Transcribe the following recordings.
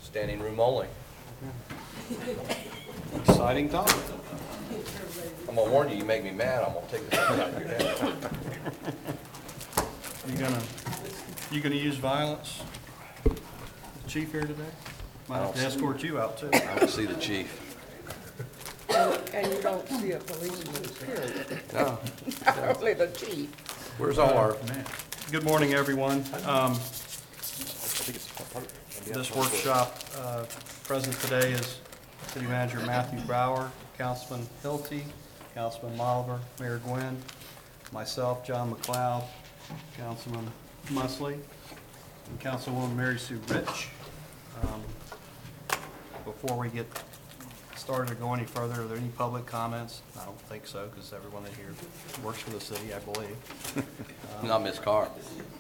Standing room only. Exciting time. I'm gonna warn you, you make me mad, I'm gonna take this out of your head. You gonna use violence? Chief here today? Might have to escort you out too. I don't see the chief. And you don't see a policeman, period. No. Not only the chief. Where's all our, Man. Good morning, everyone. This workshop, present today is City Manager Matthew Brower, Councilman Hilty, Councilman Oliver, Mayor Gwynn, myself, John McLeod, Councilman Musley, and Councilwoman Mary Sue Rich. Before we get started or go any further, are there any public comments? I don't think so, because everyone in here works for the city, I believe. not Miss Carr.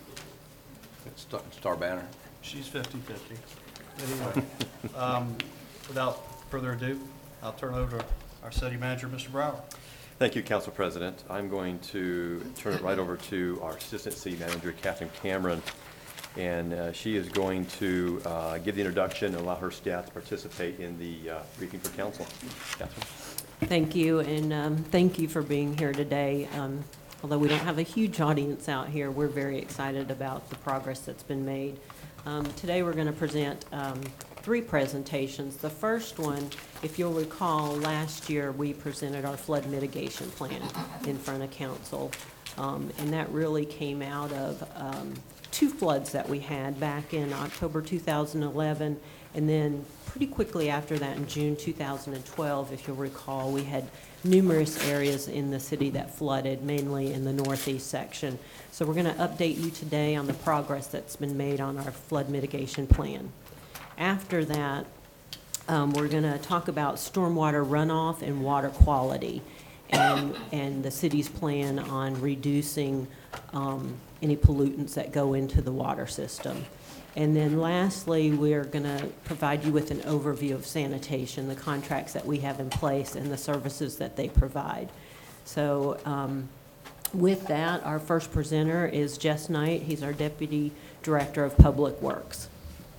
Star Banner. She's 50-50. Anyway, without further ado, I'll turn it over to our city manager, Mr. Brower. Thank you, Council President. I'm going to turn it right over to our Assistant City Manager, Catherine Cameron, and she is going to give the introduction and allow her staff to participate in the briefing for Council. Catherine. Thank you, and thank you for being here today. Although we don't have a huge audience out here, we're very excited about the progress that's been made. Today we're going to present 3 presentations. The first one, if you'll recall, last year we presented our flood mitigation plan in front of council, and that really came out of 2 floods that we had back in October 2011, and then pretty quickly after that in June 2012, if you'll recall, we had numerous areas in the city that flooded, mainly in the northeast section. So we're going to update you today on the progress that's been made on our flood mitigation plan. After that, we're going to talk about stormwater runoff and water quality and the city's plan on reducing any pollutants that go into the water system. And then lastly, we're going to provide you with an overview of sanitation, the contracts that we have in place and the services that they provide. So with that, our first presenter is Jess Knight. He's our Deputy Director of Public Works.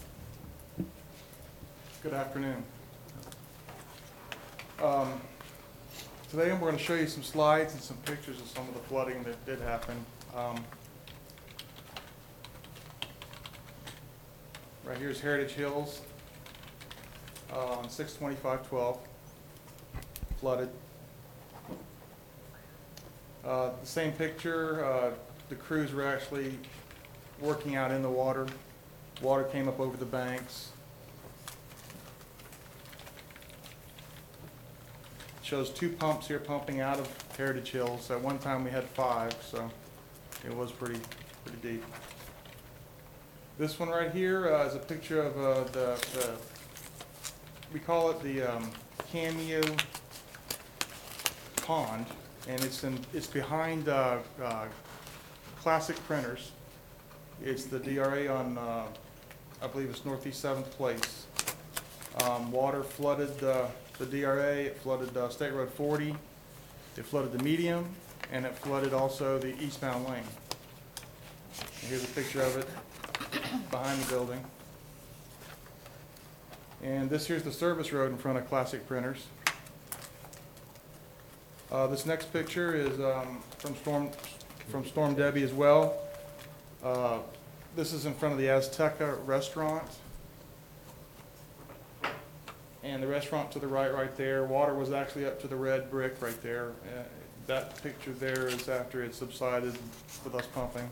Good afternoon. Today we're going to show you some slides and some pictures of some of the flooding that did happen. Right here is Heritage Hills on 6/25/12, flooded. The same picture, the crews were actually working out in the water. Water came up over the banks. Shows 2 pumps here pumping out of Heritage Hills. At one time we had 5, so it was pretty deep. This one right here is a picture of we call it the Cameo Pond, and it's behind Classic Printers. It's the DRA on I believe it's Northeast 7th Place. Water flooded the DRA, it flooded State Road 40, it flooded the medium, and it flooded also the eastbound lane. And here's a picture of it behind the building. And here's the service road in front of Classic Printers. This next picture is from Storm Debbie as well. This is in front of the Azteca restaurant. And the restaurant to the right there, water was actually up to the red brick right there. That picture there is after it subsided with us pumping.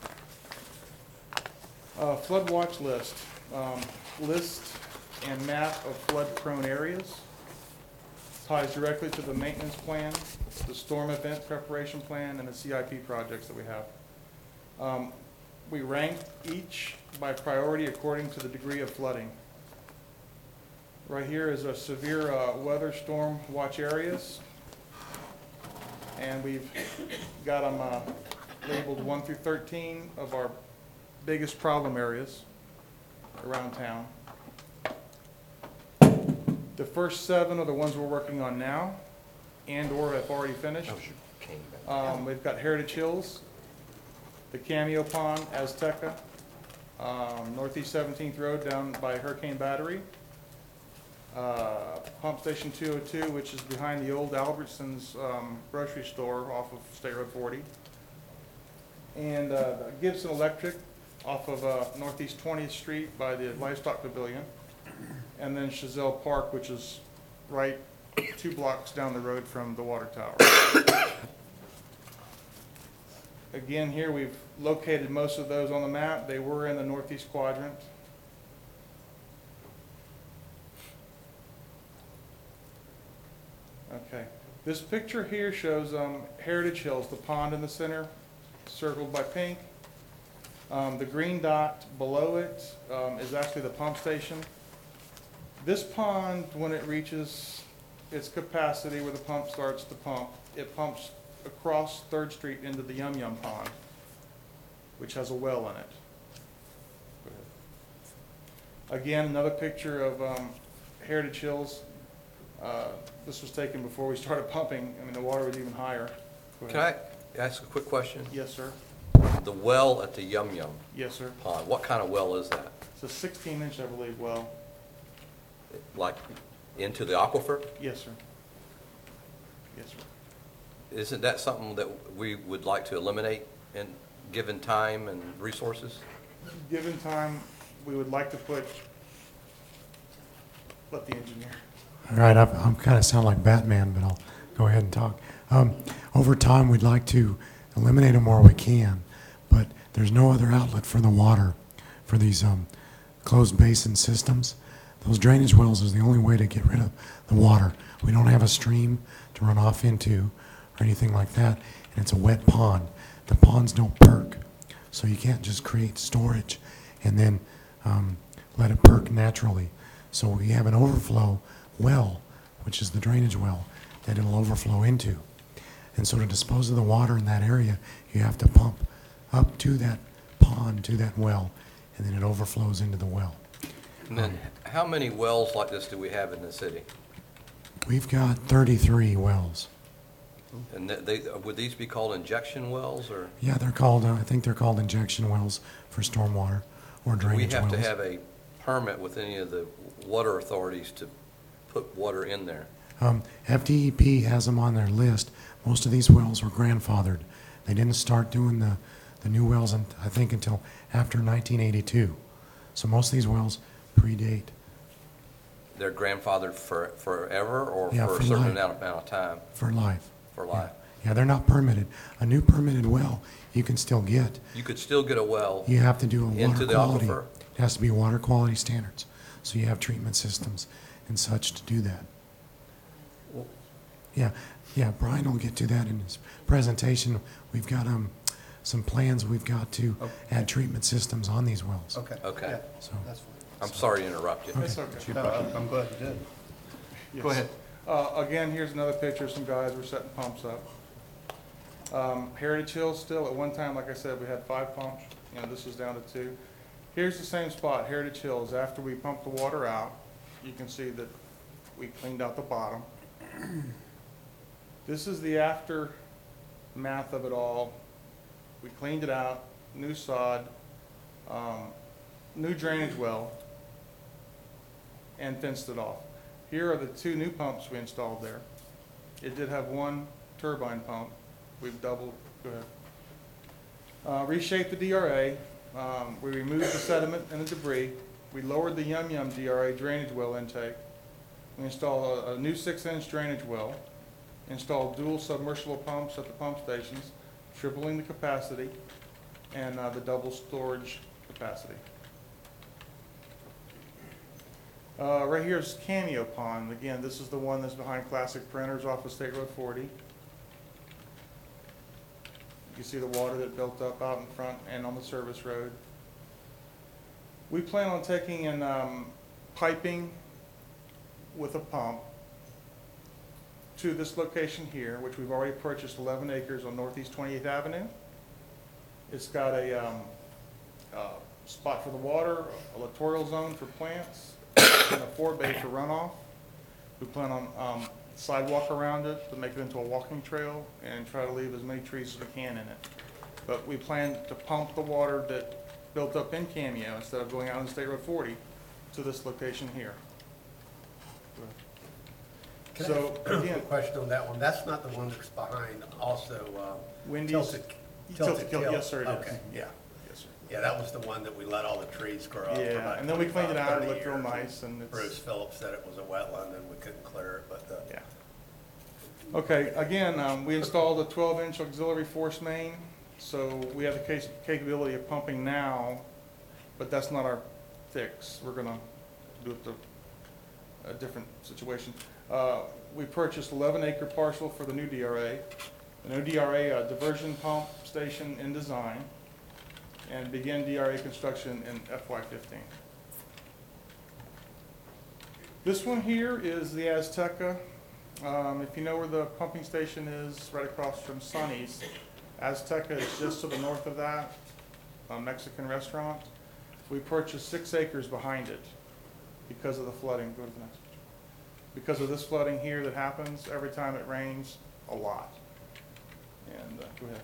Flood watch list. List and map of flood-prone areas. Ties directly to the maintenance plan, the storm event preparation plan, and the CIP projects that we have. We rank each by priority according to the degree of flooding. Right here is a severe weather storm watch areas, and we've got them labeled 1 through 13 of our biggest problem areas around town. The first 7 are the ones we're working on now and or have already finished. We've got Heritage Hills, the Cameo Pond, Azteca, Northeast 17th Road down by Hurricane Battery. Pump Station 202, which is behind the old Albertsons grocery store off of State Road 40. And Gibson Electric off of Northeast 20th Street by the Livestock Pavilion. And then Chazelle Park, which is right 2 blocks down the road from the water tower. Again, here we've located most of those on the map. They were in the northeast quadrant. Okay, this picture here shows Heritage Hills, the pond in the center, circled by pink. The green dot below it is actually the pump station. This pond, when it reaches its capacity where the pump starts to pump, it pumps across 3rd Street into the Yum Yum Pond, which has a well in it. Again, another picture of Heritage Hills. This was taken before we started pumping. I mean, the water was even higher. Go ahead. Can I ask a quick question? Yes, sir. The well at the Yum Yum Yes, sir. Pond, what kind of well is that? It's a 16-inch, I believe, well. Like into the aquifer? Yes, sir. Yes, sir. Isn't that something that we would like to eliminate in given time and resources? Given time, we would like to let the engineer. All right, I'm kind of sound like Batman, but I'll go ahead and talk. Over time, we'd like to eliminate them where we can, but there's no other outlet for the water for these closed basin systems. Those drainage wells is the only way to get rid of the water. We don't have a stream to run off into or anything like that, and it's a wet pond. The ponds don't perk, so you can't just create storage and then let it perk naturally. So we have an overflow well, which is the drainage well, that it'll overflow into. And so to dispose of the water in that area, you have to pump up to that pond, to that well, and then it overflows into the well. And then how many wells like this do we have in the city? We've got 33 wells. And would these be called injection wells, or? Yeah, they're called, I think they're called injection wells for stormwater or Do we drainage wells. have to have a permit with any of the water authorities to put water in there? FDEP has them on their list. Most of these wells were grandfathered. They didn't start doing the new wells, I think, until after 1982. So most of these wells predate. They're grandfathered forever, or Yeah, for a for certain life. amount of time? For life. For life. Yeah, they're not permitted. A new permitted well, you can still get. You could still get a well You have to do a water into the quality. aquifer? It has to be water quality standards. So you have treatment systems and such to do that. Yeah, Brian will get to that in his presentation. We've got some plans we've got to add treatment systems on these wells. Okay. Okay. Yeah, So, that's fine. I'm sorry to interrupt you. It's okay. No, I'm glad you did. Yes. Go ahead. Again, here's another picture of some guys were setting pumps up. Heritage Hills still, at one time, like I said, we had 5 pumps. You know, this is down to 2. Here's the same spot, Heritage Hills. After we pumped the water out, you can see that we cleaned out the bottom. This is the aftermath of it all. We cleaned it out, new sod, new drainage well, and fenced it off. Here are the 2 new pumps we installed there. It did have 1 turbine pump. We've doubled, go ahead. Reshaped the DRA. We removed the sediment and the debris. We lowered the Yum Yum DRA drainage well intake. We installed a new 6-inch drainage well. Installed dual submersible pumps at the pump stations, tripling the capacity and the double storage capacity. Right here is Cameo Pond. Again, this is the one that's behind Classic Printers off of State Road 40. You see the water that built up out in front and on the service road. We plan on taking in piping with a pump to this location here, which we've already purchased 11 acres on Northeast 28th Avenue. It's got a spot for the water, a littoral zone for plants, and a 4-bay for runoff. We plan on sidewalk around it to make it into a walking trail and try to leave as many trees as we can in it. But we plan to pump the water that built up in Cameo instead of going out on State Road 40 to this location here. Can I So, ask again, a question on that one? That's not the one that's behind also, Wendy's. Tilted Tilted Kilt, Kilt? yes, sir, it is. Okay, yeah. Yes, sir. Yeah, that was the one that we let all the trees grow up for Yeah, about and then we cleaned it out, it 25, looked real 30 years. nice, and Bruce it's, Phillips said it was a wetland and we couldn't clear it, but, yeah. Okay, again, we installed a 12-inch auxiliary force main, so we have the capability of pumping now, but that's not our fix. We're gonna do it a different situation. We purchased 11-acre parcel for the new DRA. The new DRA, diversion pump station in design, and begin DRA construction in FY15. This one here is the Azteca. If you know where the pumping station is, right across from Sonny's, Azteca is just to the north of that, a Mexican restaurant. We purchased 6 acres behind it because of the flooding. Go to the next picture. Because of this flooding here that happens every time it rains, a lot. And, go ahead.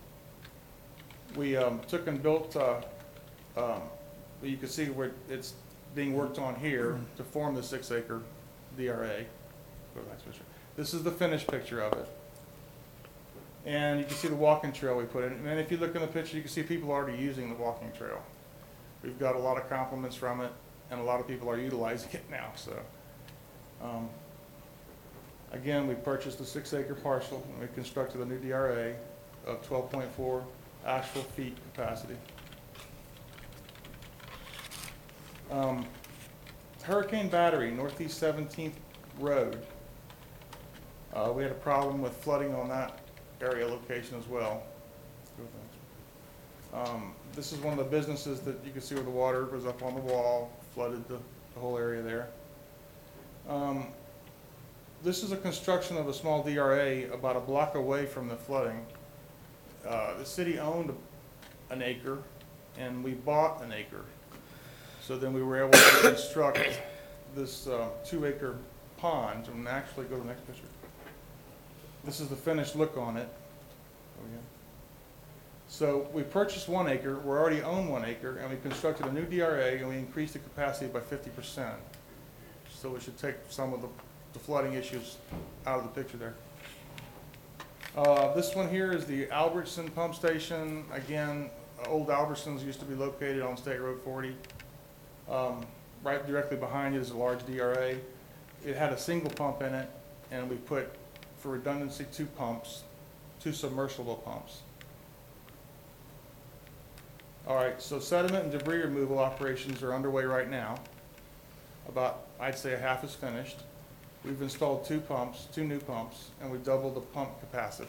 We took and built, you can see where it's being worked on here to form the 6-acre DRA. Go to the next picture. This is the finished picture of it. And you can see the walking trail we put in. And if you look in the picture, you can see people already using the walking trail. We've got a lot of compliments from it, and a lot of people are utilizing it now. So, again, we purchased a 6-acre parcel, and we constructed a new DRA of 12.4 actual feet capacity. Hurricane Battery, Northeast 17th Road. We had a problem with flooding on that area location as well. This is one of the businesses that you can see where the water was up on the wall, flooded the whole area there. This is a construction of a small DRA about a block away from the flooding. The city owned an acre, and we bought an acre. So then we were able to construct this 2-acre pond, and actually go to the next picture. This is the finished look on it. So we purchased 1 acre, we already own 1 acre, and we constructed a new DRA, and we increased the capacity by 50%. So we should take some of the flooding issues out of the picture there. This one here is the Albertson pump station. Again, old Albertsons used to be located on State Road 40. Right directly behind it is a large DRA. It had a single pump in it, and we put, for redundancy, 2 pumps, 2 submersible pumps. All right, so sediment and debris removal operations are underway right now. About, I'd say, a half is finished. We've installed 2 pumps, 2 new pumps, and we doubled the pump capacity.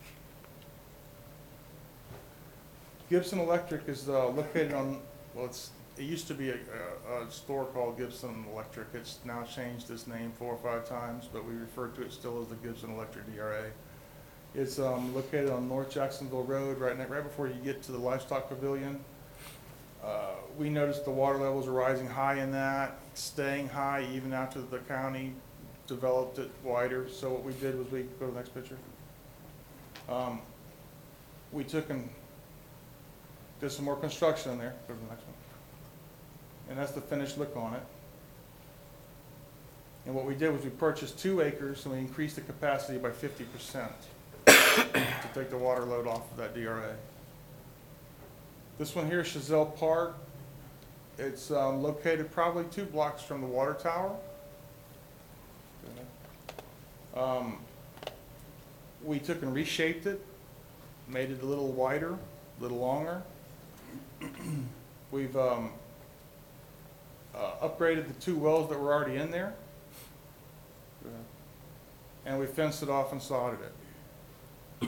Gibson Electric is located on, well, it used to be a store called Gibson Electric. It's now changed its name 4 or 5 times, but we refer to it still as the Gibson Electric DRA. It's located on North Jacksonville Road, right before you get to the Livestock Pavilion. We noticed the water levels are rising high in that, staying high even after the county developed it wider. So what we did was we, go to the next picture. We took and did some more construction in there. Go to the next one. And that's the finished look on it. And what we did was we purchased 2 acres and we increased the capacity by 50% to take the water load off of that DRA. This one here is Chazelle Park. It's located probably 2 blocks from the water tower. We took and reshaped it, made it a little wider, a little longer. We've upgraded the 2 wells that were already in there. And we fenced it off and sodded it.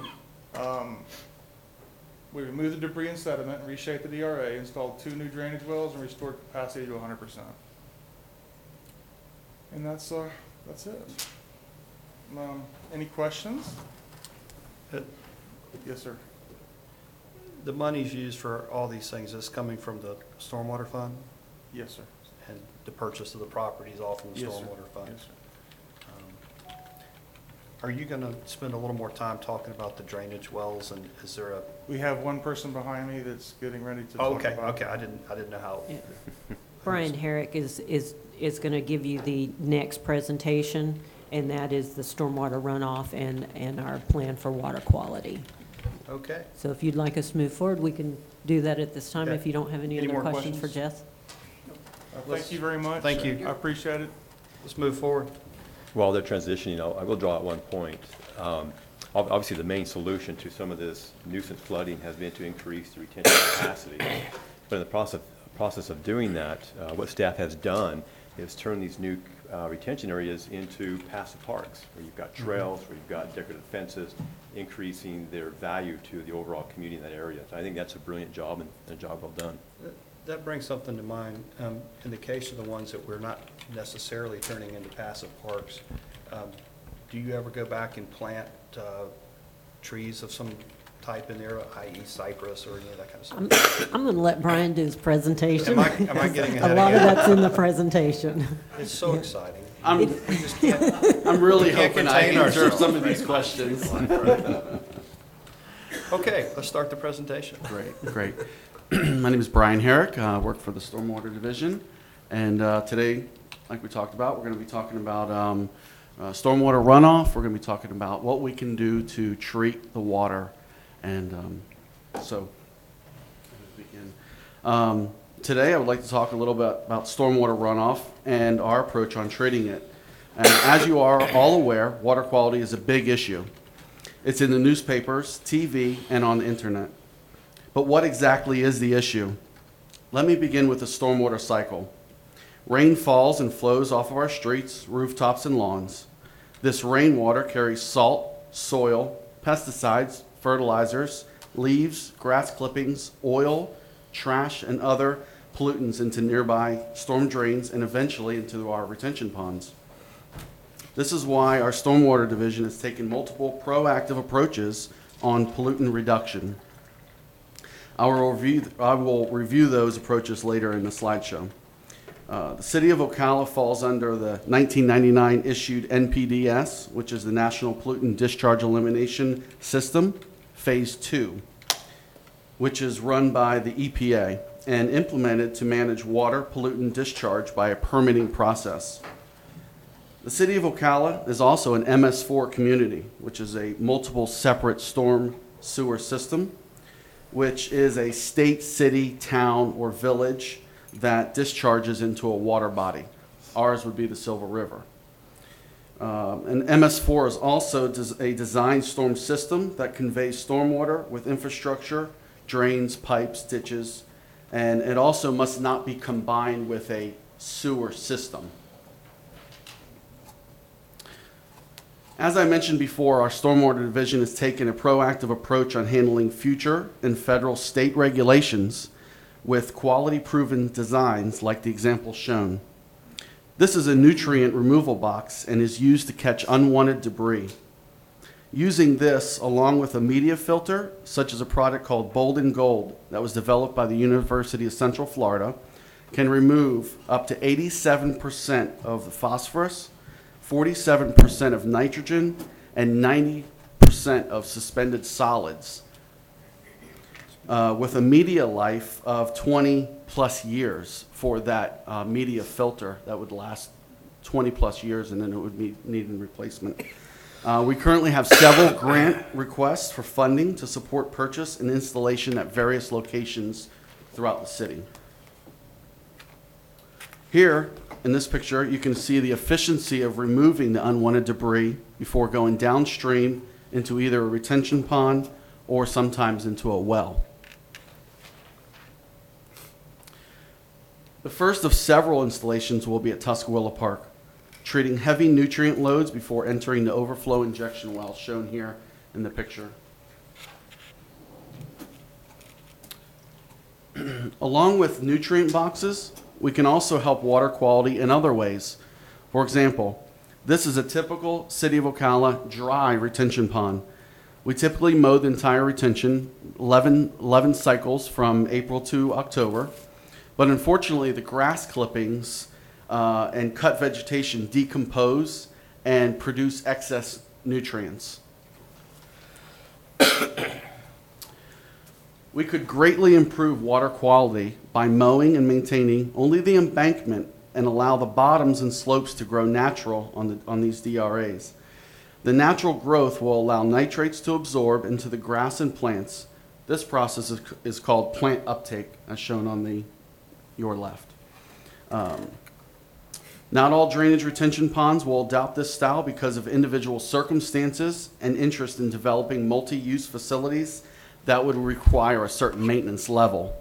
We removed the debris and sediment and reshaped the DRA, installed 2 new drainage wells, and restored capacity to 100%. And that's it. Any questions? Yes, sir. The money's used for all these things is coming from the stormwater fund, Yes, sir. and the purchase of the properties all from the Yes, sir. stormwater fund. Yes, sir. Are you going to spend a little more time talking about the drainage wells, and is there a? We have one person behind me that's getting ready to Oh, talk okay, about. okay, I didn't know how. Yeah. Brian Herrick is going to give you the next presentation, and that is the stormwater runoff and our plan for water quality. Okay. So if you'd like us to move forward, we can do that at this time Okay. if you don't have any Any other more questions for questions? Jess. Thank you very much. Thank you. I appreciate it. Let's move forward. While they're transitioning, I will draw out one point. Obviously, the main solution to some of this nuisance flooding has been to increase the retention capacity. But in the process of doing that, what staff has done is turn these new retention areas into passive parks, where you've got trails, where you've got decorative fences, increasing their value to the overall community in that area. So I think that's a brilliant job and a job well done. That brings something to mind. In the case of the ones that we're not necessarily turning into passive parks, do you ever go back and plant trees of some type in there, i.e. cypress or any of that kind of stuff? I'm going to let Brian do his presentation. Am I getting ahead A lot of again? that's in the presentation. It's so exciting. I'm We just can't. I'm really can't hoping I contain answer ourselves. some of these questions. Okay, let's start the presentation. Great. My name is Brian Herrick. I work for the Stormwater Division. And today, like we talked about, we're going to be talking about stormwater runoff. We're going to be talking about what we can do to treat the water. And so, let's begin. Today, I would like to talk a little bit about stormwater runoff and our approach on treating it. And as you are all aware, water quality is a big issue. It's in the newspapers, TV, and on the internet. But what exactly is the issue? Let me begin with the stormwater cycle. Rain falls and flows off of our streets, rooftops, and lawns. This rainwater carries salt, soil, pesticides, fertilizers, leaves, grass clippings, oil, trash, and other pollutants into nearby storm drains and eventually into our retention ponds. This is why our Stormwater Division has taken multiple proactive approaches on pollutant reduction. I will review those approaches later in the slideshow. The City of Ocala falls under the 1999 issued NPDES, which is the National Pollutant Discharge Elimination System, Phase 2, which is run by the EPA and implemented to manage water pollutant discharge by a permitting process. The City of Ocala is also an MS4 community, which is a multiple separate storm sewer system, which is a state, city, town, or village that discharges into a water body. Ours would be the Silver River. And MS4 is also a designed storm system that conveys stormwater with infrastructure, drains, pipes, ditches, and it also must not be combined with a sewer system. As I mentioned before, our Stormwater Division has taken a proactive approach on handling future and federal state regulations with quality-proven designs like the example shown. This is a nutrient removal box and is used to catch unwanted debris. Using this, along with a media filter, such as a product called Bolden Gold that was developed by the University of Central Florida, can remove up to 87% of the phosphorus, 47% of nitrogen, and 90% of suspended solids, with a media life of 20 plus years for that media filter that would last 20 plus years, and then it would need a replacement. We currently have several grant requests for funding to support purchase and installation at various locations throughout the city. Here, in this picture, you can see the efficiency of removing the unwanted debris before going downstream into either a retention pond or sometimes into a well. The first of several installations will be at Tuscarora Park, treating heavy nutrient loads before entering the overflow injection well shown here in the picture. Along with nutrient boxes, we can also help water quality in other ways. For example, this is a typical City of Ocala dry retention pond. We typically mow the entire retention, 11 cycles from April to October. But unfortunately, the grass clippings and cut vegetation decompose and produce excess nutrients. We could greatly improve water quality by mowing and maintaining only the embankment and allow the bottoms and slopes to grow natural on these DRAs. The natural growth will allow nitrates to absorb into the grass and plants. This process is called plant uptake, as shown on your left. Not all drainage retention ponds will adopt this style because of individual circumstances and interest in developing multi-use facilities that would require a certain maintenance level.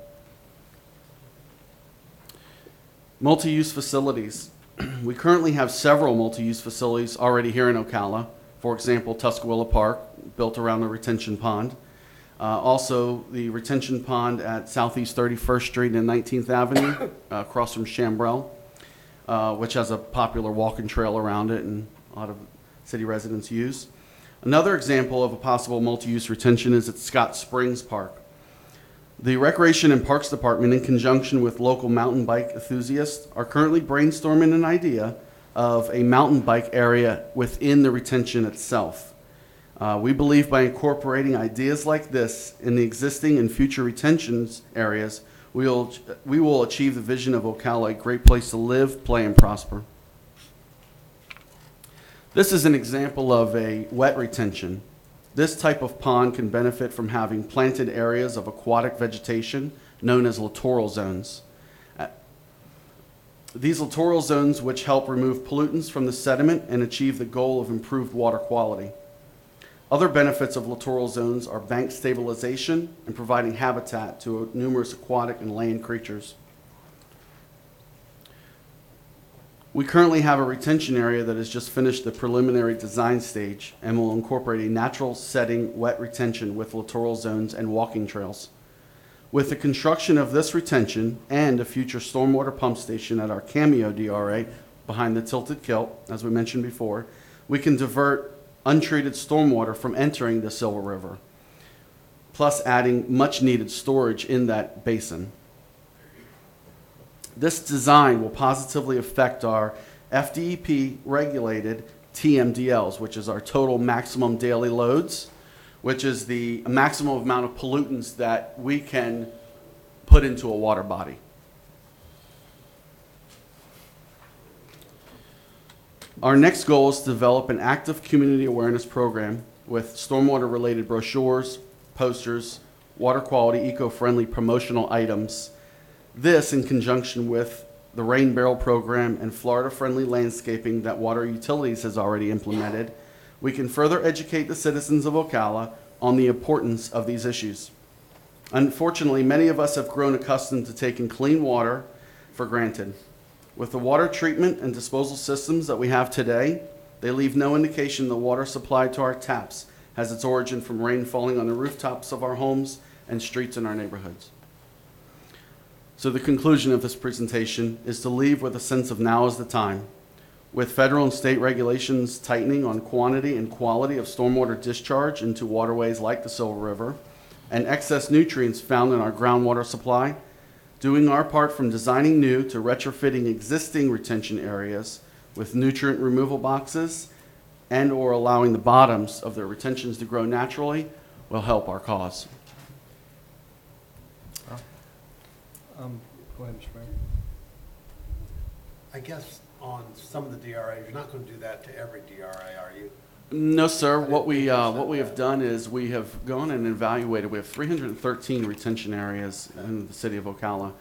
Multi-use facilities. We currently have several multi-use facilities already here in Ocala. For example, Tuscaloosa Park, built around the retention pond. Also, the retention pond at Southeast 31st Street and 19th Avenue, across from Chambrel, which has a popular walking trail around it and a lot of city residents use. Another example of a possible multi-use retention is at Scott Springs Park. The Recreation and Parks Department, in conjunction with local mountain bike enthusiasts, are currently brainstorming an idea of a mountain bike area within the retention itself. We believe by incorporating ideas like this in the existing and future retentions areas, we will achieve the vision of Ocala, a great place to live, play, and prosper. This is an example of a wet retention. This type of pond can benefit from having planted areas of aquatic vegetation known as littoral zones. These littoral zones which help remove pollutants from the sediment and achieve the goal of improved water quality. Other benefits of littoral zones are bank stabilization and providing habitat to numerous aquatic and land creatures. We currently have a retention area that has just finished the preliminary design stage and will incorporate a natural setting wet retention with littoral zones and walking trails. With the construction of this retention and a future stormwater pump station at our Cameo DRA behind the Tilted Kilt, as we mentioned before, we can divert untreated stormwater from entering the Silver River, plus adding much needed storage in that basin. This design will positively affect our FDEP regulated TMDLs, which is our total maximum daily loads, which is the maximum amount of pollutants that we can put into a water body. Our next goal is to develop an active community awareness program with stormwater related brochures, posters, water quality, eco-friendly promotional items. This in conjunction with the Rain Barrel program and Florida-friendly landscaping that Water Utilities has already implemented, we can further educate the citizens of Ocala on the importance of these issues. Unfortunately, many of us have grown accustomed to taking clean water for granted. With the water treatment and disposal systems that we have today, they leave no indication the water supplied to our taps has its origin from rain falling on the rooftops of our homes and streets in our neighborhoods. So the conclusion of this presentation is to leave with a sense of now is the time. With federal and state regulations tightening on quantity and quality of stormwater discharge into waterways like the Silver River, and excess nutrients found in our groundwater supply, doing our part from designing new to retrofitting existing retention areas with nutrient removal boxes and or allowing the bottoms of their retentions to grow naturally will help our cause. Go ahead, Mr. Mayor. I guess on some of the DRAs, you're not going to do that to every DRA, are you? No, sir. What we have done is we have gone and evaluated. We have 313 retention areas in the city of Ocala.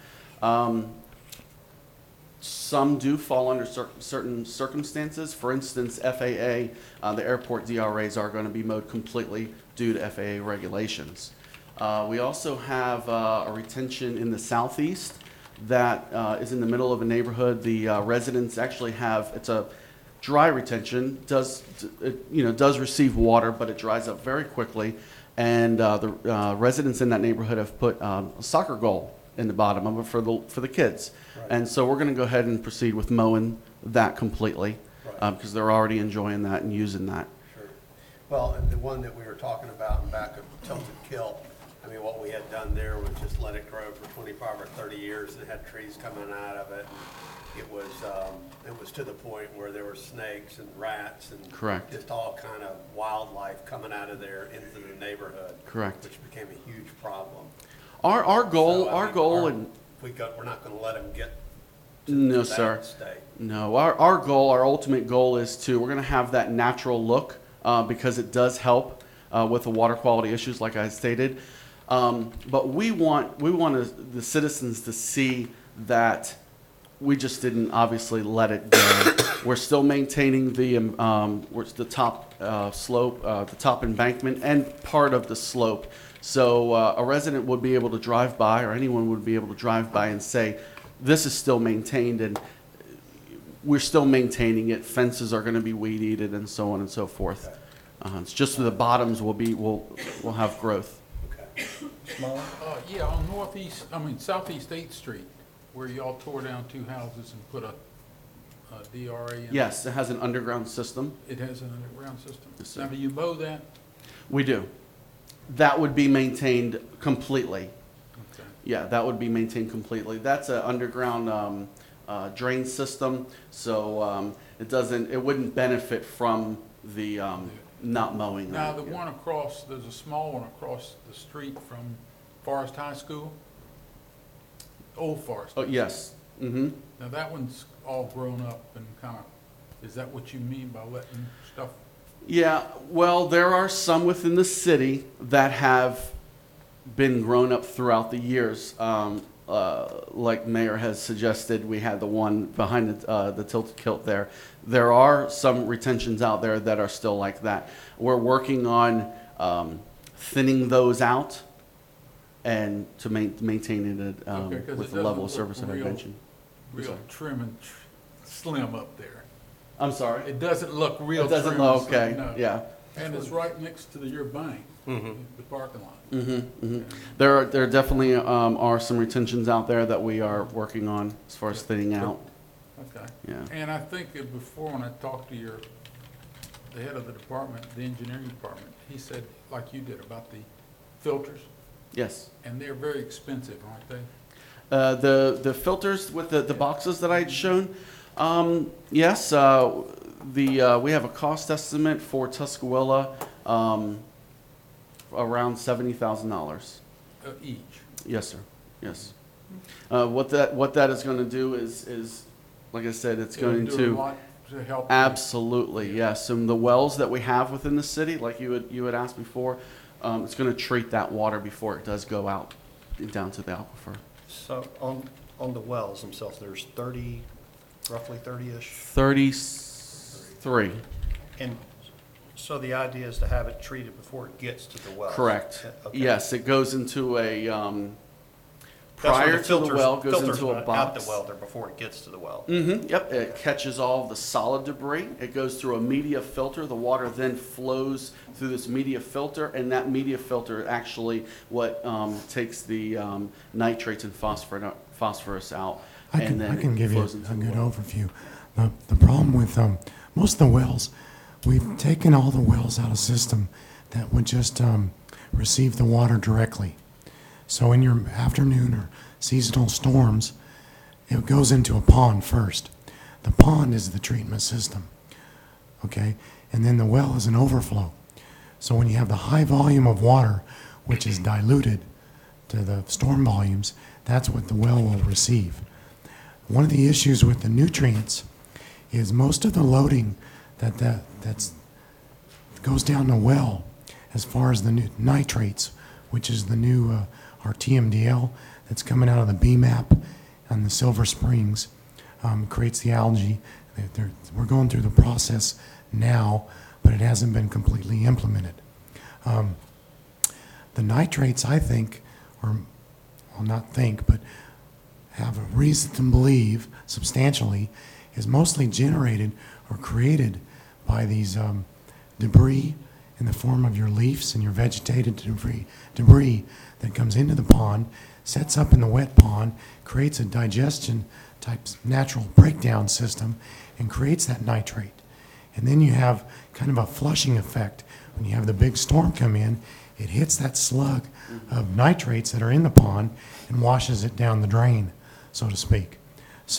Some do fall under certain circumstances. For instance, FAA, the airport DRAs are going to be mowed completely due to FAA regulations. We also have a retention in the southeast that is in the middle of a neighborhood. The residents actually have, it's a dry retention, does receive water, but it dries up very quickly. And the residents in that neighborhood have put a soccer goal in the bottom of it for the kids. Right. And so we're going to go ahead and proceed with mowing that completely because they're already enjoying that and using that. Sure. Well, and the one that we were talking about in back of Tilted Kilt, I mean, what we had done there was just let it grow for 25 or 30 years and had trees coming out of it. it was to the point where there were snakes and rats and Correct. just all kind of wildlife coming out of there into the neighborhood. Correct. Which became a huge problem. Our goal, So, I our mean, goal, and we're not gonna let them get no, to sir. that state. No, our goal, our ultimate goal is we're going to have that natural look because it does help with the water quality issues, like I stated. But we want the citizens to see that we just didn't obviously let it go. We're still maintaining the top slope, the top embankment, and part of the slope. So a resident would be able to drive by, or anyone would be able to drive by and say, this is still maintained, and we're still maintaining it. Fences are going to be weed eated, and so on and so forth. It's just the bottoms will have growth. Okay. Small? Yeah, on Southeast 8th Street, where y'all tore down 2 houses and put a DRA in. Yes, it has an underground system. It has an underground system. Yes, sir. Now, do you mow that? We do. That would be maintained completely. Okay. Yeah, that would be maintained completely. That's an underground drain system, so it wouldn't benefit from the not mowing. Now, that, the yeah. one across, there's a small one across the street from Forest High School, Old Forest. Oh, yes. Mm-hmm. Now, that one's all grown up and kind of, is that what you mean by letting stuff? Yeah, well, there are some within the city that have been grown up throughout the years. Like Mayor has suggested, we had the one behind the tilted kilt there. There are some retentions out there that are still like that. We're working on thinning those out and to maintain it Okay, 'cause with it the level of doesn't service look that I real- mentioned. Real sorry. trim and slim up there. I'm sorry? It doesn't look real It trim. doesn't and look, slim, okay, no. yeah. And it's right next to your bank, the parking lot. There definitely are some retentions out there that we are working on as far as thinning out. Okay. Yeah. And I think that before, when I talked to the head of the department, the engineering department, he said, like you did, about the filters, Yes. and they're very expensive, aren't they? The filters with the boxes that I had shown, yes, we have a cost estimate for Tuscarora, around $70,000. Each. Yes, sir. Yes. What that is going to do is, like I said, it's It'll going do a to lot to help. absolutely, yes. And the wells that we have within the city, like you had asked before, it's going to treat that water before it does go out down to the aquifer. So on the wells themselves, there's 30, roughly 30-ish? 33. And so the idea is to have it treated before it gets to the well? Correct. Okay. Yes, it goes into a, That's where prior to the filters- well, goes filters into a run box. Out the well there before it gets to the well. Yep, it catches all of the solid debris. It goes through a media filter. The water then flows through this media filter, and that media filter actually what takes the nitrates and phosphorus out. I and then can it give you flows a into the good well. overview. The problem with most of the wells, we've taken all the wells out of system that would just receive the water directly. So in your afternoon or seasonal storms, it goes into a pond first. The pond is the treatment system, okay? And then the well is an overflow. So when you have the high volume of water, which is diluted to the storm volumes, that's what the well will receive. One of the issues with the nutrients is most of the loading that's goes down the well as far as the new nitrates, which is the new our TMDL that's coming out of the BMAP and the Silver Springs, creates the algae. We're going through the process now, but it hasn't been completely implemented. The nitrates, I think, or well, not think, but have a reason to believe substantially, is mostly generated or created by these debris in the form of your leaves and your vegetated debris that comes into the pond, sets up in the wet pond, creates a digestion type natural breakdown system, and creates that nitrate. And then you have kind of a flushing effect. When you have the big storm come in, it hits that slug of nitrates that are in the pond and washes it down the drain, so to speak. So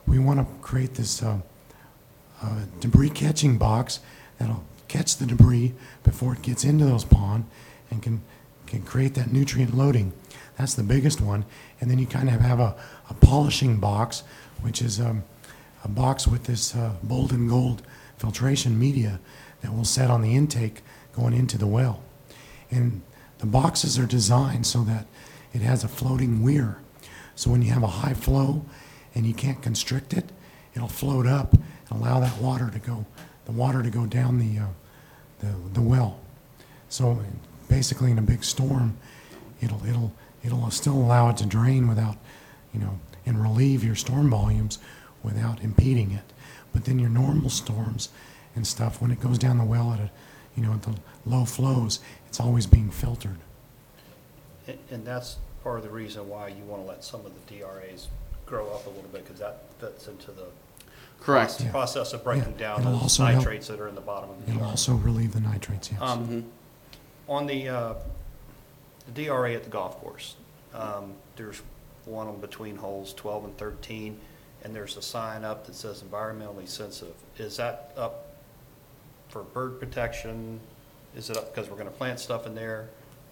we want to create this debris catching box that'll catch the debris before it gets into those ponds and can create that nutrient loading. That's the biggest one. And then you kind of have a polishing box, which is a box with this Bold and Gold filtration media that will set on the intake going into the well. And the boxes are designed so that it has a floating weir. So when you have a high flow and you can't constrict it, it'll float up and allow that water to go down the well. So basically in a big storm, it'll still allow it to drain without, and relieve your storm volumes without impeding it. But then your normal storms and stuff, when it goes down the well at the low flows, it's always being filtered. And that's part of the reason why you want to let some of the DRAs grow up a little bit, because that fits into the Correct. Yeah. process of breaking Yeah. down It'll those also help- nitrates that are in the bottom of the It'll DRA. also relieve the nitrates, yes. On the DRA at the golf course, there's one on between holes 12 and 13, and there's a sign up that says environmentally sensitive. Is that up for bird protection? Is it up because we're going to plant stuff in there?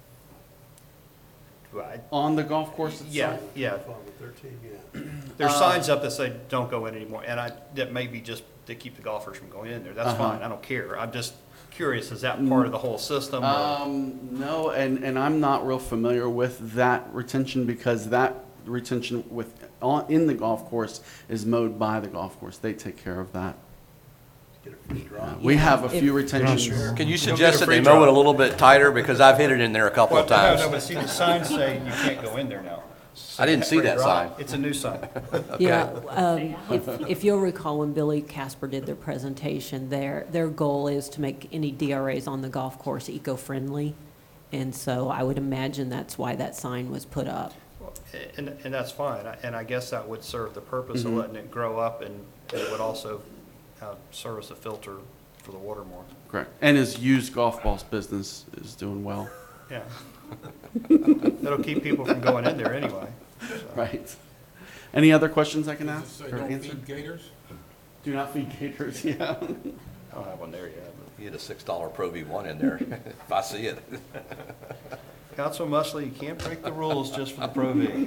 On the golf course Yeah, itself? yeah. 12 and 13, yeah. There's signs up that say don't go in anymore, and that may be just to keep the golfers from going in there. That's fine, I don't care. I'm just curious, is that part of the whole system? or- No, and I'm not real familiar with that retention, because that retention in the golf course is mowed by the golf course. They take care of that. Get a free draw. We have a if- few retentions. Can you You'll suggest get a that they free mow it a drop. little bit tighter, because I've hit it in there a couple of No, times. but see, the signs say you can't go in there now. I didn't see that sign. It's a new sign. Yeah, if you'll recall, when Billy Casper did their presentation, their goal is to make any DRAs on the golf course eco-friendly. And so I would imagine that's why that sign was put up. And that's fine, and I guess that would serve the purpose of letting it grow up, and it would also serve as a filter for the water more. Correct. And his used golf balls business is doing well. Yeah. That'll keep people from going in there anyway. Right. Any other questions I can Does it ask say or don't answer? feed gators? Do not feed gators, yeah. I don't have one there yet. You get a $6 Pro V1 in there, if I see it. Councilman Mussley, you can't break the rules just for the Pro V.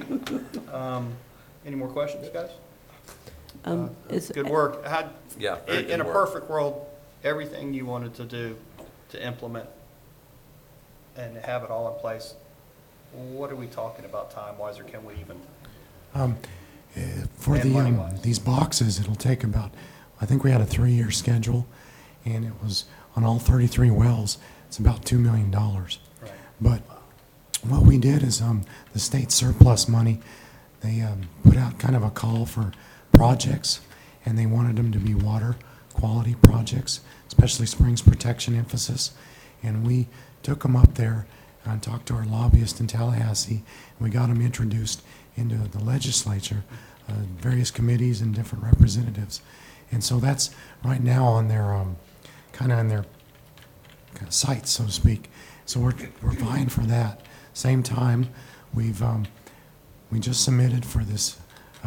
Any more questions, guys? Good work. Yeah, very In good a work. perfect world, everything you wanted to do to implement and have it all in place, what are we talking about time-wise, or can we even? For And money-wise. these boxes, it'll take about, I think we had a 3-year schedule, and it was on all 33 wells, it's about $2 million. Right. But what we did is the state surplus money, they put out kind of a call for projects, and they wanted them to be water quality projects, especially springs protection emphasis. And we took them up there and talked to our lobbyist in Tallahassee, and we got them introduced into the legislature, various committees and different representatives. And so that's right now on their kind of on their sites, so to speak. So we're vying for that. Same time, we just submitted for this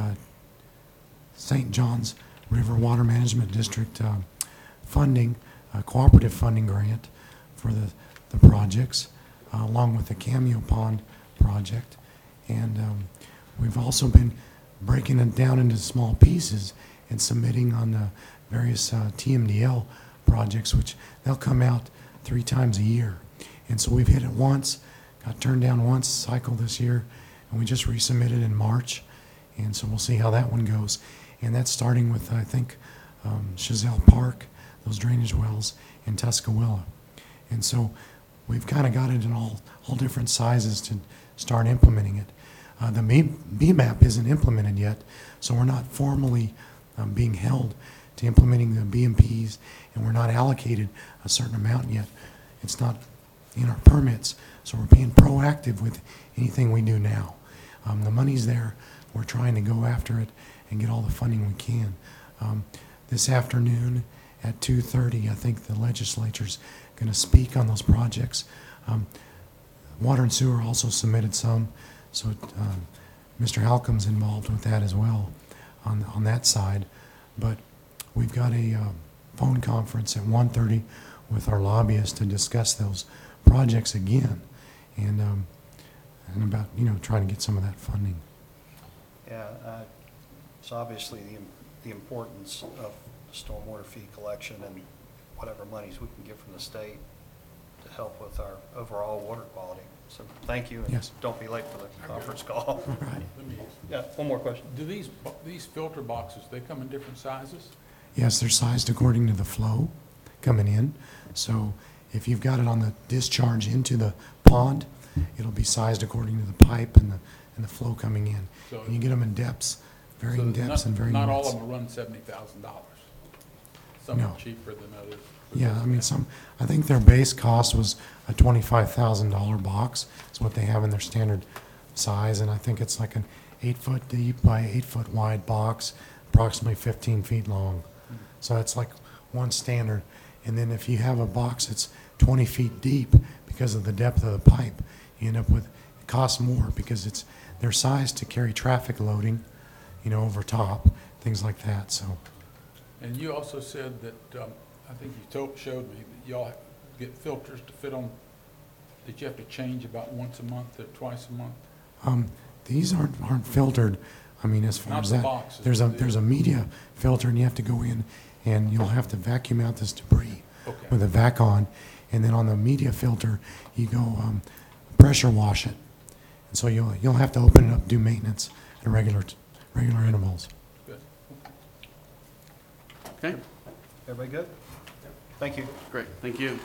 St. John's River Water Management District funding, cooperative funding grant for the projects, along with the Cameo Pond project. And we've also been breaking it down into small pieces and submitting on the various TMDL projects, which they'll come out 3 times a year. And so we've hit it once, got turned down once cycle this year, and we just resubmitted in March. And so we'll see how that one goes. And that's starting with, I think, Chazelle Park, those drainage wells in Tuscaloosa. And so we've kind of got it in all different sizes to start implementing it. The BMAP isn't implemented yet, so we're not formally being held to implementing the BMPs, and we're not allocated a certain amount yet. It's not in our permits, so we're being proactive with anything we do now. The money's there. We're trying to go after it and get all the funding we can. This afternoon at 2:30, I think the legislature's going to speak on those projects. Water and Sewer also submitted some, so Mr. Halcom's involved with that as well. on that side. But we've got a phone conference at 1:30 with our lobbyists to discuss those projects again, and about, trying to get some of that funding. Yeah, it's obviously the importance of stormwater fee collection and whatever monies we can get from the state to help with our overall water quality. So thank you, and Yes. don't be late for the conference call. Right. Let me ask, Yeah, one more question. do these filter boxes, they come in different sizes? Yes, they're sized according to the flow coming in. So if you've got it on the discharge into the pond, it'll be sized according to the pipe and the flow coming in. So- And you get them in depths, varying So depths and varying Not all widths. of them run $70,000. Some No. are cheaper than others. Yeah, I mean, I think their base cost was a $25,000 box, is what they have in their standard size, and I think it's like an 8-foot deep by 8-foot wide box, approximately 15 feet long. So that's like one standard. And then if you have a box that's 20 feet deep, because of the depth of the pipe, you end up with, it costs more because they're sized to carry traffic loading, over top, things like that, so. And you also said that, I think you showed me, that y'all get filters to fit on, that you have to change about once a month or twice a month? These aren't filtered, I mean, as far Not as the that. boxes, There's a media filter, and you have to go in, and you'll have to vacuum out this debris Okay. with a vac on, and then on the media filter, you go pressure wash it. And so you'll have to open it up, do maintenance at regular intervals. Good. Okay, Everybody good? Thank you. great, thank you.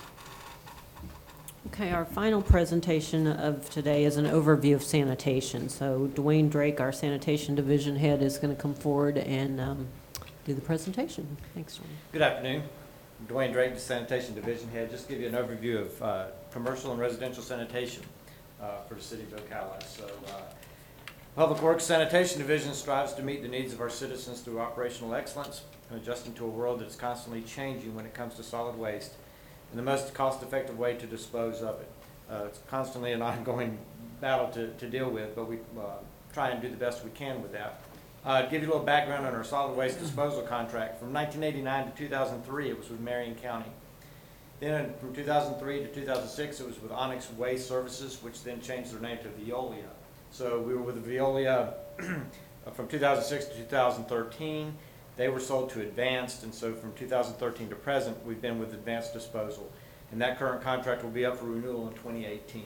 Okay, our final presentation of today is an overview of sanitation. So Dwayne Drake, our sanitation division head, is going to come forward and do the presentation. Thanks, Dwayne. Good afternoon. I'm Dwayne Drake, the Sanitation Division Head. Just to give you an overview of commercial and residential sanitation for the city of Ocala. So, Public Works Sanitation Division strives to meet the needs of our citizens through operational excellence and adjusting to a world that's constantly changing when it comes to solid waste and the most cost-effective way to dispose of it. It's constantly an ongoing battle to deal with, but we try and do the best we can with that. To give you a little background on our solid waste disposal contract, from 1989 to 2003, it was with Marion County. Then from 2003 to 2006, it was with Onyx Waste Services, which then changed their name to Veolia. So we were with Veolia from 2006 to 2013. They were sold to Advanced, and so from 2013 to present, we've been with Advanced Disposal. And that current contract will be up for renewal in 2018.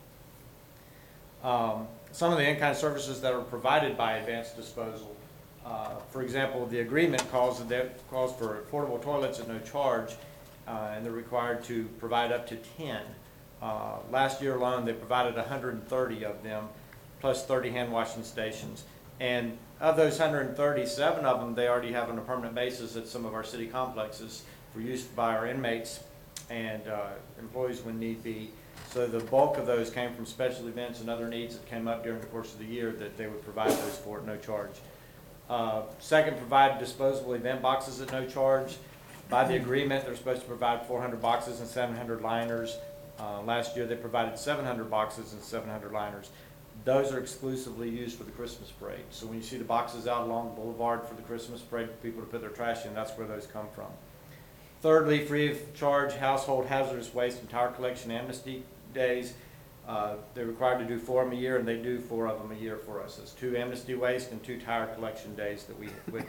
Some of the in-kind services that are provided by Advanced Disposal, for example, the agreement calls for portable toilets at no charge, and they're required to provide up to 10. Last year alone, they provided 130 of them, plus 30 hand washing stations. And of those 130, 7 of them they already have on a permanent basis at some of our city complexes for use by our inmates and employees when need be. So the bulk of those came from special events and other needs that came up during the course of the year that they would provide those for at no charge. Second, provide disposable event boxes at no charge. By the agreement, they're supposed to provide 400 boxes and 700 liners. Last year, they provided 700 boxes and 700 liners. Those are exclusively used for the Christmas parade. So when you see the boxes out along the boulevard for the Christmas parade for people to put their trash in, that's where those come from. Thirdly, free of charge household hazardous waste and tire collection amnesty days. They're required to do 4 of them a year, and they do 4 of them a year for us. It's 2 amnesty waste and 2 tire collection days that we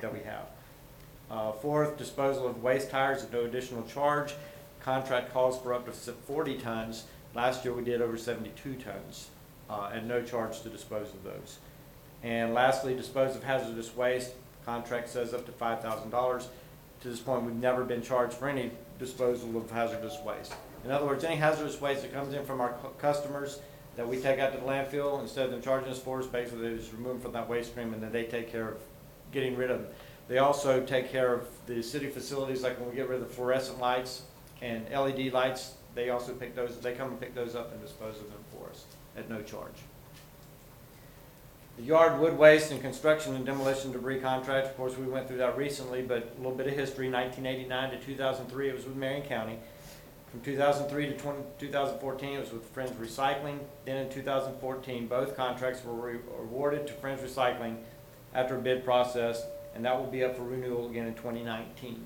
have. Fourth, disposal of waste tires at no additional charge. Contract calls for up to 40 tons. Last year we did over 72 tons at no charge to dispose of those. And lastly, dispose of hazardous waste. Contract says up to $5,000. To this point, we've never been charged for any disposal of hazardous waste. In other words, any hazardous waste that comes in from our customers that we take out to the landfill, instead of them charging us for, basically they just remove them from that waste stream and then they take care of getting rid of them. They also take care of the city facilities, like when we get rid of the fluorescent lights and LED lights, they also pick those, they come and pick those up and dispose of them for us at no charge. The yard, wood waste, and construction and demolition debris contract, of course, we went through that recently, but a little bit of history. 1989 to 2003, it was with Marion County. From 2003 to 2014, it was with Friends Recycling. Then in 2014, both contracts were awarded to Friends Recycling after a bid process, and that will be up for renewal again in 2019.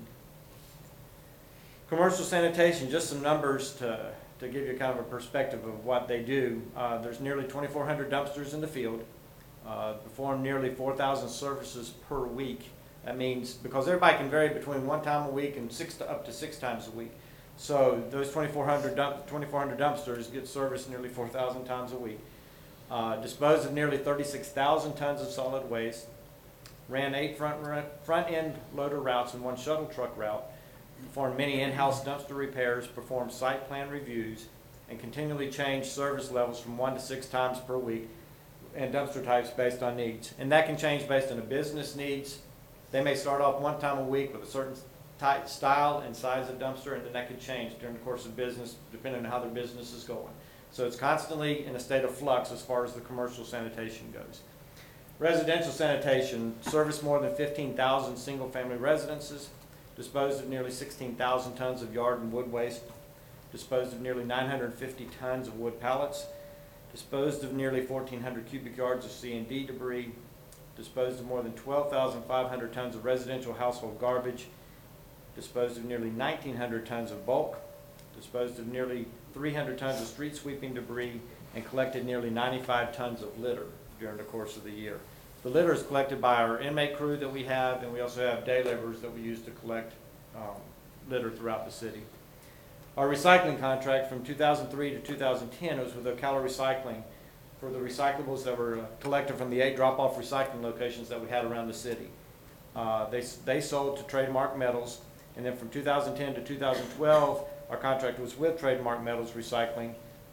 Commercial sanitation, just some numbers to give you kind of a perspective of what they do. There's nearly 2,400 dumpsters in the field, perform nearly 4,000 services per week. That means, because everybody can vary between 1 time a week and up to 6 times a week. So those 2,400 dumpsters get serviced nearly 4,000 times a week. Disposed of nearly 36,000 tons of solid waste. Ran 8 front-end loader routes and 1 shuttle truck route. Performed many in-house dumpster repairs, performed site plan reviews, and continually changed service levels from 1 to 6 times per week and dumpster types based on needs. And that can change based on the business needs. They may start off 1 time a week with a certain type, style and size of dumpster, and then that could change during the course of business depending on how their business is going. So it's constantly in a state of flux as far as the commercial sanitation goes. Residential sanitation serviced more than 15,000 single-family residences, disposed of nearly 16,000 tons of yard and wood waste, disposed of nearly 950 tons of wood pallets, disposed of nearly 1,400 cubic yards of C&D debris, disposed of more than 12,500 tons of residential household garbage, disposed of nearly 1,900 tons of bulk, disposed of nearly 300 tons of street sweeping debris, and collected nearly 95 tons of litter during the course of the year. The litter is collected by our inmate crew that we have, and we also have day laborers that we use to collect litter throughout the city. Our recycling contract from 2003 to 2010 was with Ocala Recycling for the recyclables that were collected from the 8 drop-off recycling locations that we had around the city. They sold to Trademark Metals, and then from 2010 to 2012, our contract was with Trademark Metals Recycling,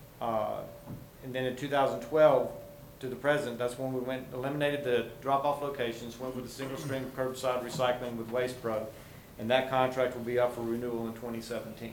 and then in 2012 to the present, that's when we eliminated the drop-off locations, went with a single-stream curbside recycling with Waste Pro, and that contract will be up for renewal in 2017.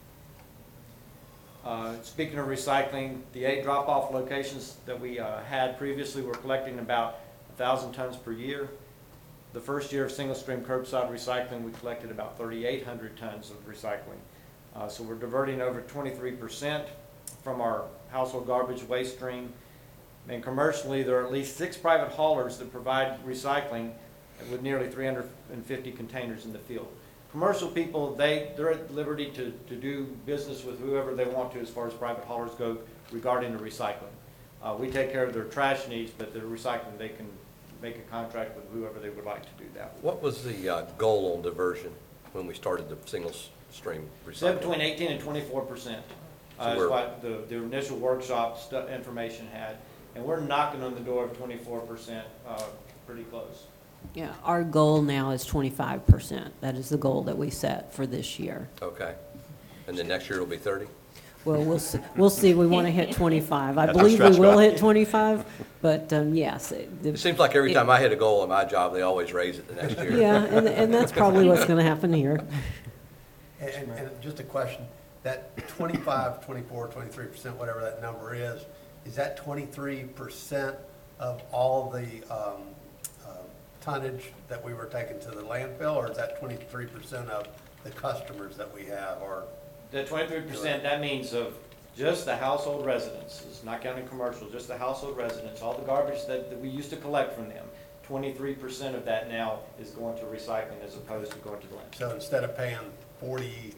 Speaking of recycling, the 8 drop-off locations that we had previously were collecting about 1,000 tons per year. The first year of single-stream curbside recycling, we collected about 3,800 tons of recycling. So we're diverting over 23% from our household garbage waste stream. And commercially, there are at least 6 private haulers that provide recycling with nearly 350 containers in the field. Commercial people, they're at liberty to do business with whoever they want to as far as private haulers go regarding the recycling. We take care of their trash needs, but the recycling, they can make a contract with whoever they would like to do that with. What was the goal on diversion when we started the single stream recycling? Between 18 and 24%. Is what the initial workshop information had. And we're knocking on the door of 24%, pretty close. Yeah, our goal now is 25%. That is the goal that we set for this year. Okay. And then next year it'll be 30? Well, we'll see. We'll see. We want to hit 25. I That's our believe we stretch will goal. hit 25, but yes. It seems like every time I hit a goal in my job, they always raise it the next year. Yeah, and that's probably what's going to happen here. And just a question, that 25, 24, 23%, whatever that number is that 23% of all the tonnage that we were taking to the landfill, or is that 23% of the customers that we have, or? The 23%, that means of just the household residences, not counting commercial, just the household residents, all the garbage that we used to collect from them. 23% of that now is going to recycling as opposed to going to the landfill. So instead of paying $46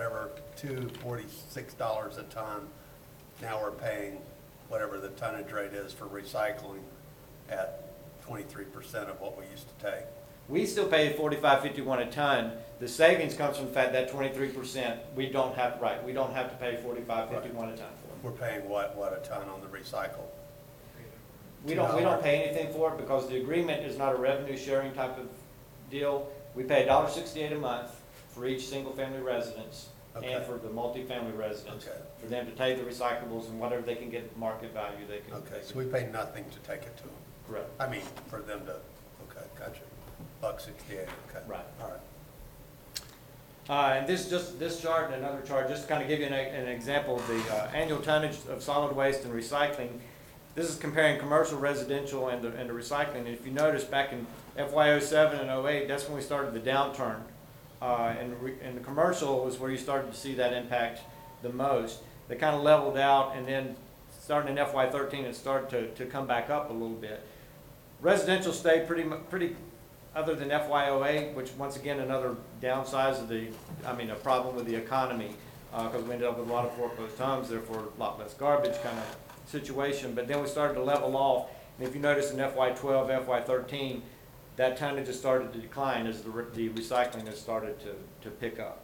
a ton, now we're paying whatever the tonnage rate is for recycling at 23% of what we used to take. We still pay $45.51 a ton. The savings comes from the fact that 23%, we don't have to pay $45.51 a ton for it. We're paying what a ton on the recycle? We don't pay anything for it because the agreement is not a revenue sharing type of deal. We pay $1.68 a month for each single family residence and for the multifamily residents. Okay. For them to take the recyclables and whatever they can get at market value, they can. Okay, so we pay nothing to take it to them? Correct. I mean, for them to, okay, gotcha. $1.68, okay. Right. All right. And this chart and another chart, just to kind of give you an example of the annual tonnage of solid waste and recycling. This is comparing commercial, residential, and the recycling. And if you notice, back in FY 07 and 08, that's when we started the downturn. And the commercial was where you started to see that impact the most. They kind of leveled out, and then starting in FY 13, it started to come back up a little bit. Residential stayed pretty, other than FY08, which once again, another downsize of a problem with the economy, because we ended up with a lot of foreclosed homes, therefore a lot less garbage kind of situation. But then we started to level off, and if you notice in FY12, FY13, that tonnage has started to decline as the recycling has started to pick up.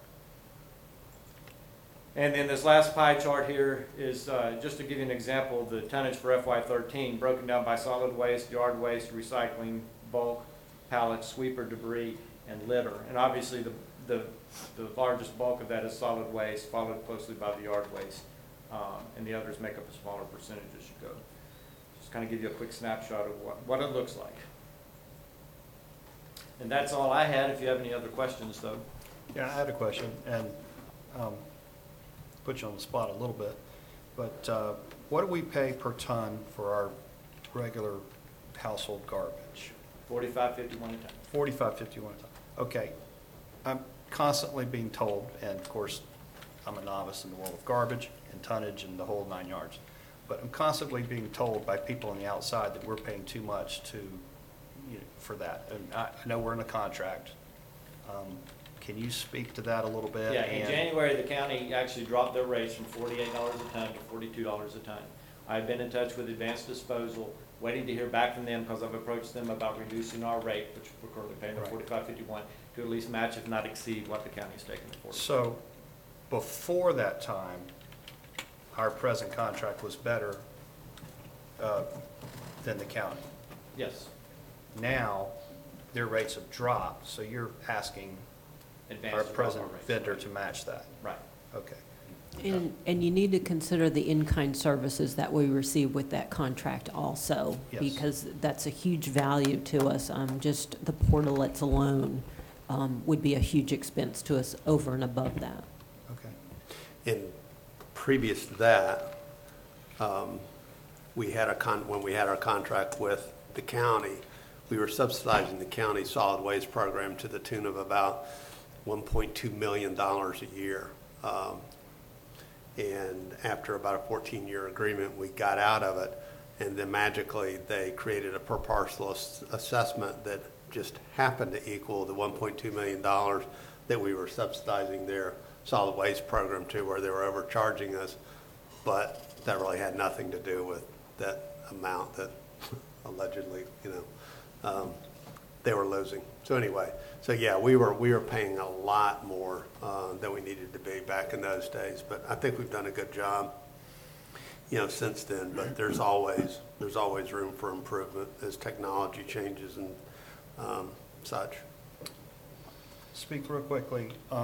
And then this last pie chart here is just to give you an example of the tonnage for FY13, broken down by solid waste, yard waste, recycling, bulk, pallets, sweeper debris, and litter. And obviously the largest bulk of that is solid waste, followed closely by the yard waste, and the others make up a smaller percentage as you go. Just kind of give you a quick snapshot of what it looks like. And that's all I had. If you have any other questions, though. Yeah, I had a question, and put you on the spot a little bit, but what do we pay per ton for our regular household garbage? $45.51 a ton. $45.51 a ton. Okay, I'm constantly being told, and of course, I'm a novice in the world of garbage and tonnage and the whole 9 yards, but I'm constantly being told by people on the outside that we're paying too much for that. And I know we're in a contract. Can you speak to that a little bit? Yeah, in January, the county actually dropped their rates from $48 a ton to $42 a ton. I've been in touch with Advanced Disposal, waiting to hear back from them because I've approached them about reducing our rate, which we're currently paying at $45.51, to at least match, if not exceed, what the county is taking for. So before that time, our present contract was better than the county. Yes. Now, their rates have dropped, so you're asking Advanced our to drop present our rates. vendor to match that. Right. Okay. And you need to consider the in-kind services that we receive with that contract also, Yes. because that's a huge value to us. Just the portalets alone would be a huge expense to us over and above that. Okay. And previous to that, we had when we had our contract with the county, we were subsidizing the county solid waste program to the tune of about $1.2 million a year. And after about a 14-year agreement, we got out of it, and then magically they created a per parcel assessment that just happened to equal the $1.2 million that we were subsidizing their solid waste program to, where they were overcharging us, but that really had nothing to do with that amount that allegedly, they were losing. So anyway, so yeah, we were paying a lot more than we needed to be back in those days. But I think we've done a good job, since then. But there's always room for improvement as technology changes and such. Speak real quickly.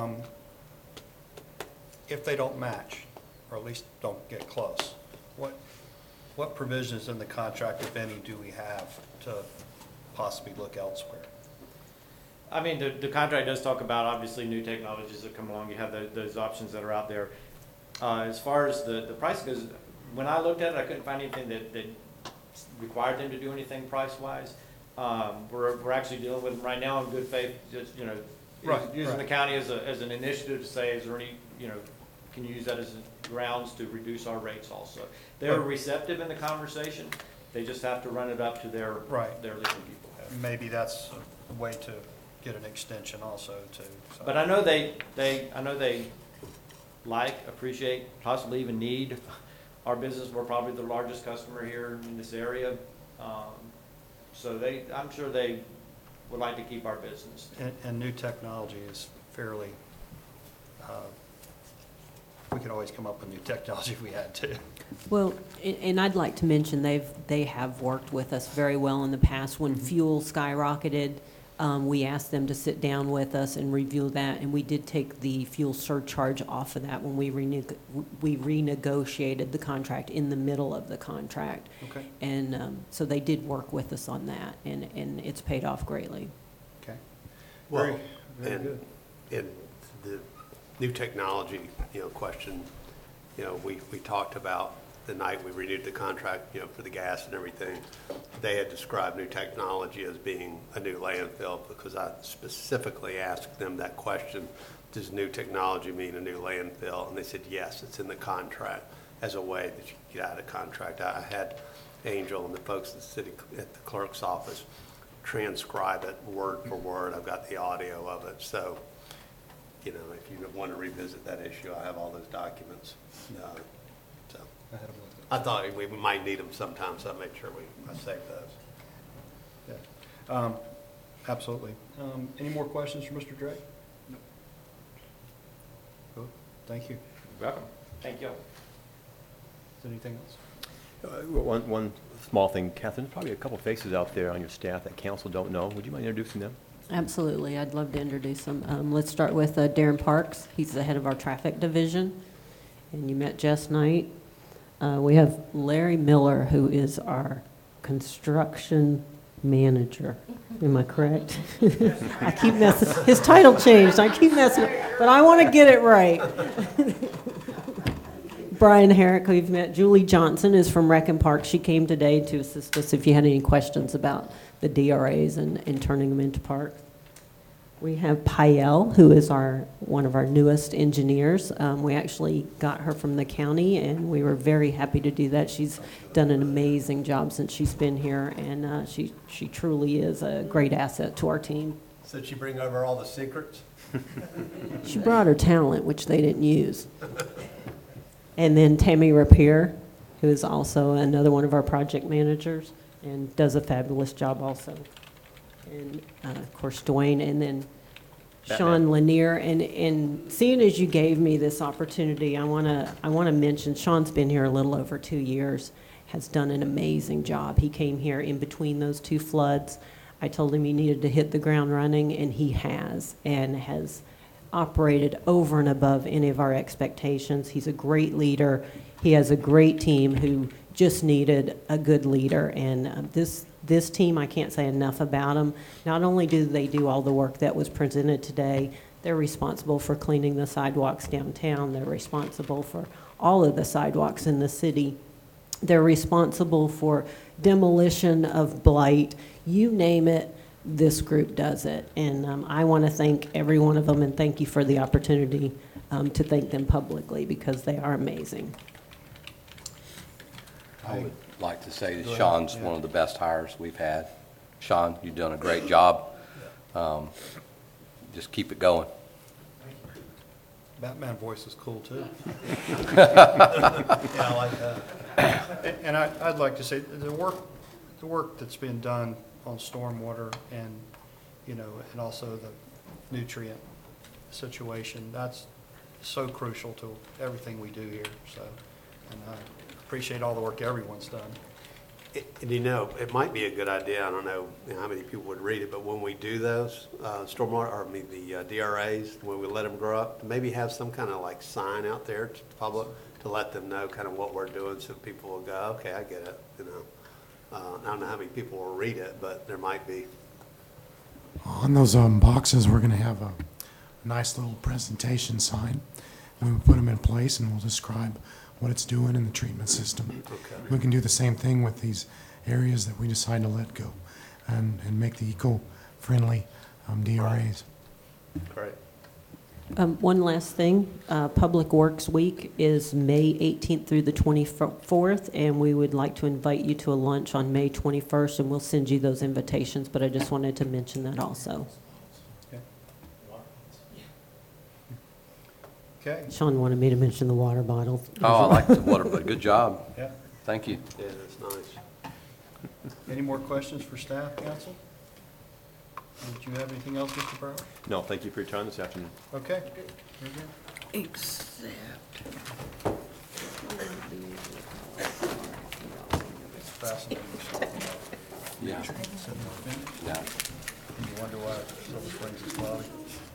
If they don't match, or at least don't get close, what provisions in the contract, if any, do we have to possibly look elsewhere? I mean, the contract does talk about, obviously, new technologies that come along. You have those options that are out there. As far as the price goes, when I looked at it, I couldn't find anything that required them to do anything price-wise. We're actually dealing with them right now in good faith, just, using the county as an initiative to say, is there any, can you use that as grounds to reduce our rates also? They're receptive in the conversation. They just have to run it up to their legal people. Maybe that's a way to get an extension also too. So. But I know they appreciate, possibly even need our business. We're probably the largest customer here in this area. So I'm sure they would like to keep our business. And new technology is fairly, we could always come up with new technology if we had to. Well, and I'd like to mention they have worked with us very well in the past. When fuel skyrocketed, we asked them to sit down with us and review that, and we did take the fuel surcharge off of that when we renegotiated the contract in the middle of the contract. Okay. And so they did work with us on that, and it's paid off greatly. Okay. Well, very good. And the new technology, question, we talked about the night we renewed the contract, for the gas and everything. They had described new technology as being a new landfill, because I specifically asked them that question, does new technology mean a new landfill? And they said, yes, it's in the contract as a way that you can get out of contract. I had Angel and the folks at the clerk's office transcribe it word for word. I've got the audio of it. So, you know, if you want to revisit that issue, I have all those documents. So I thought we might need them sometime, so I made sure I saved those. Yeah. Absolutely. Any more questions for Mr. Drake? No. Cool. Thank you. Welcome. Thank you. Is there anything else? One small thing, Catherine, there's probably a couple faces out there on your staff that council don't know. Would you mind introducing them? Absolutely, I'd love to introduce them. Let's start with Darren Parks. He's the head of our traffic division, and you met Jess Knight. We have Larry Miller, who is our construction manager. Am I correct? I keep messing, his title changed, I keep messing, but I want to get it right. Brian Herrick, who you've met. Julie Johnson is from Rec and Park. She came today to assist us if you had any questions about the DRAs and turning them into parks. We have Payel, who is one of our newest engineers. We actually got her from the county, and we were very happy to do that. She's done an amazing job since she's been here, and she truly is a great asset to our team. So did she bring over all the secrets? She brought her talent, which they didn't use. And then Tammy Rapier, who is also another one of our project managers and does a fabulous job also. And, of course, Dwayne, and then Sean Lanier. And seeing as you gave me this opportunity, I want to mention Sean's been here a little over 2 years, has done an amazing job. He came here in between those two floods. I told him he needed to hit the ground running, and he has operated over and above any of our expectations. He's a great leader. He has a great team who just needed a good leader. And this team, I can't say enough about them. Not only do they do all the work that was presented today, they're responsible for cleaning the sidewalks downtown. They're responsible for all of the sidewalks in the city. They're responsible for demolition of blight. You name it, this group does it. And I want to thank every one of them, and thank you for the opportunity to thank them publicly, because they are amazing. I would like to say that Sean's one of the best hires we've had. Sean, you've done a great job. Just keep it going. Batman voice is cool, too. Yeah, I like that. And I'd like to say, the work that's been done on stormwater and, and also the nutrient situation, that's so crucial to everything we do here. So, and I appreciate all the work everyone's done. And it might be a good idea, I don't know how many people would read it, but when we do those the DRAs, when we let them grow up, maybe have some kind of like sign out there to the public to let them know kind of what we're doing, so people will go, okay, I get it, I don't know how many people will read it, but there might be. On those boxes, we're going to have a nice little presentation sign. We will put them in place, and we'll describe what it's doing in the treatment system. Okay. We can do the same thing with these areas that we decide to let go and make the eco-friendly DRAs. Great. One last thing, Public Works Week is May 18th through the 24th, and we would like to invite you to a lunch on May 21st, and we'll send you those invitations, but I just wanted to mention that also. Okay. Sean wanted me to mention the water bottles. Oh, I like the water, but good job. Yeah. Thank you. Yeah, that's nice. Any more questions for staff, council? Did you have anything else, Mr. Brower? No, thank you for your time this afternoon. Okay. Very good. Except. It's fascinating stuff. Yeah. Yeah. You wonder why Silver Springs is cloudy.